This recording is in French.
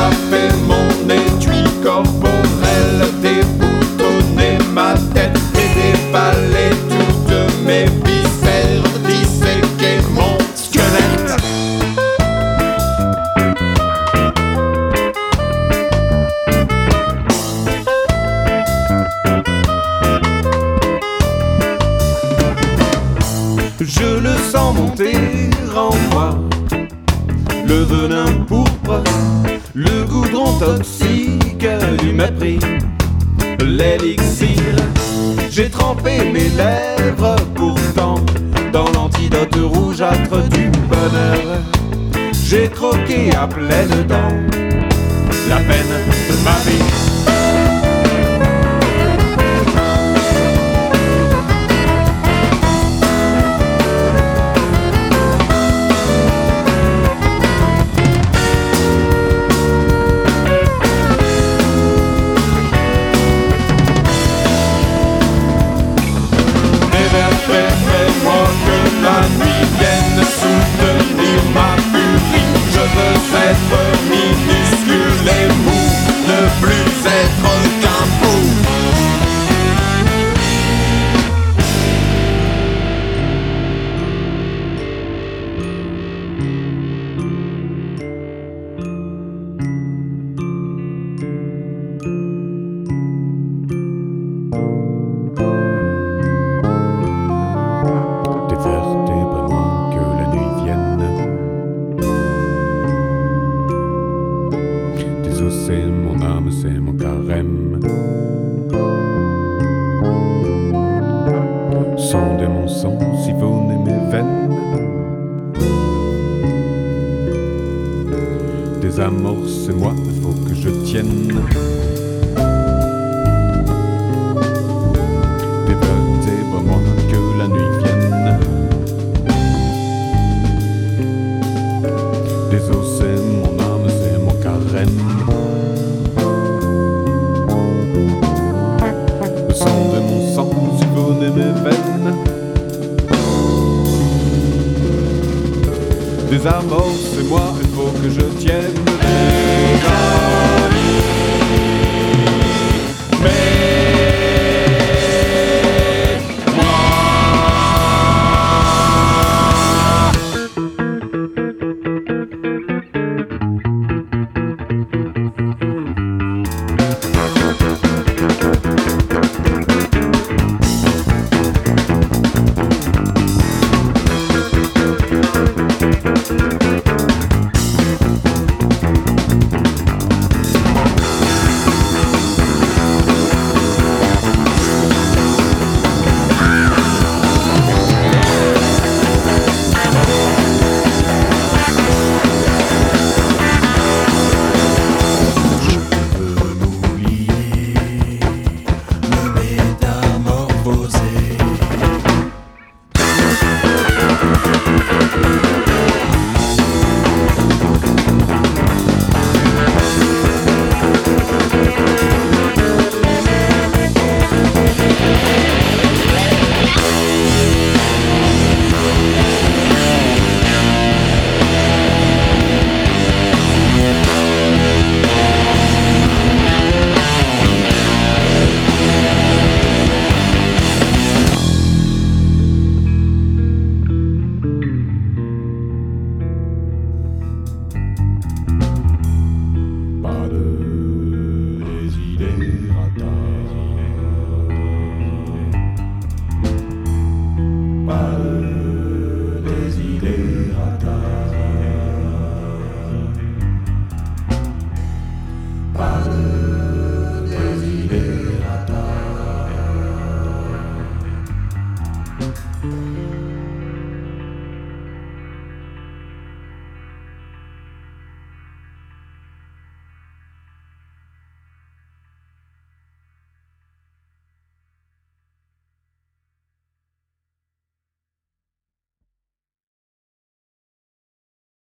a fait mon étui corporel, déboutonné ma tête et déballé toutes mes viscères, disséqué mon squelette. Je le sens monter en moi, le venin pourpre, le goudron toxique du mépris, l'élixir. J'ai trempé mes lèvres pourtant dans l'antidote rougeâtre du bonheur. J'ai croqué à pleines dents la peine de ma vie. Fais-moi que la nuit vienne soutenir ma furie. Je veux être minuscule et mou, ne plus être qu'un fou. C'est mon âme, c'est mon carême. Sondez mon sang, sillonnez mes veines. Désamorcez-moi, il faut que je tienne. Dévertèbre-moi que la nuit vienne. Désossez mon âme, c'est mon carême. De mon sang, sillonnez mes veines. Désamorcez-moi, il faut que je tienne.